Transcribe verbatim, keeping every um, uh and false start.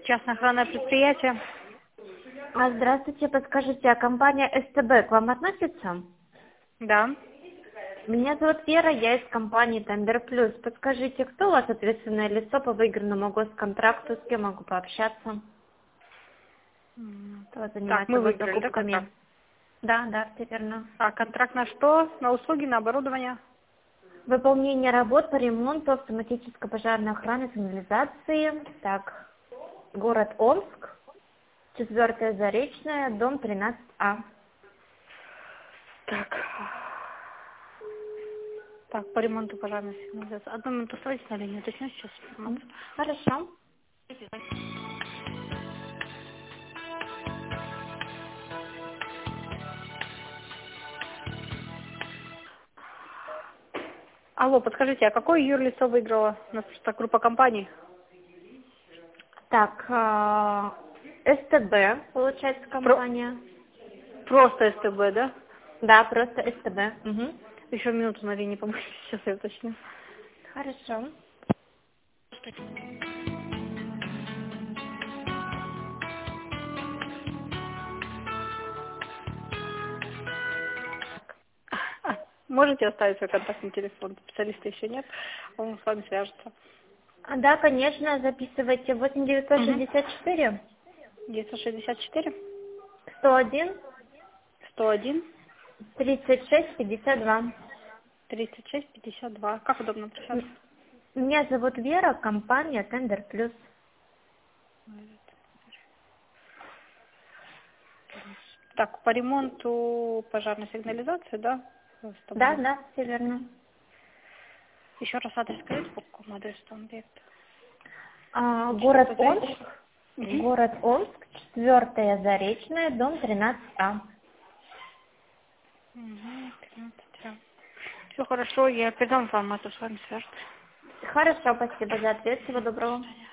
Частное охранное предприятие. А, здравствуйте, подскажите, а компания СТБ к вам относится? Да. Меня зовут Вера, я из компании Тендер Плюс. Подскажите, кто у вас ответственное лицо по выигранному госконтракту, с кем могу пообщаться? М, Кто Так, занимается мы выиграли, да, госзакупками? контракт? Да, да, все верно. А контракт на что? На услуги, на оборудование? Выполнение работ по ремонту автоматической пожарной охраны сигнализации. Так, город Омск, четвертая Заречная, дом тринадцать А. Так. Так, по ремонту пожарной сигнализации. Одну минуту стойте на линии, уточню сейчас М, информацию. Хорошо. Алло, подскажите, а какое юрлицо выиграло? У нас просто группа компаний. Так, а, СТБ, получается, Про... компания. Просто СТБ, да? Да, просто СТБ. Мгм. Еще минуту на линии, по-моему, сейчас я уточню. Хорошо. А, можете оставить свой контактный телефон? Специалиста еще нет, он с вами свяжется. А, Да, конечно, записывайте. восемь девятьсот Угу. шестьдесят четыре девятьсот шестьдесят четыре сто один сто один тридцать шесть пятьдесят два. тридцать шесть пятьдесят два. Как удобно обращаться? М, Меня зовут Вера, компания Тендер Плюс. Так, по ремонту пожарной сигнализации, да? С Да, тобой. да, все верно. Еще раз адрес скажите, по какому адресу там объект? А, город четвертая Омск, Заречная. Угу. город Омск, четвертая Заречная, дом тринадцать А. Угу. тринадцать. Все хорошо, я передам информацию, с вами свяжется. Хорошо, спасибо за ответ. Всего доброго.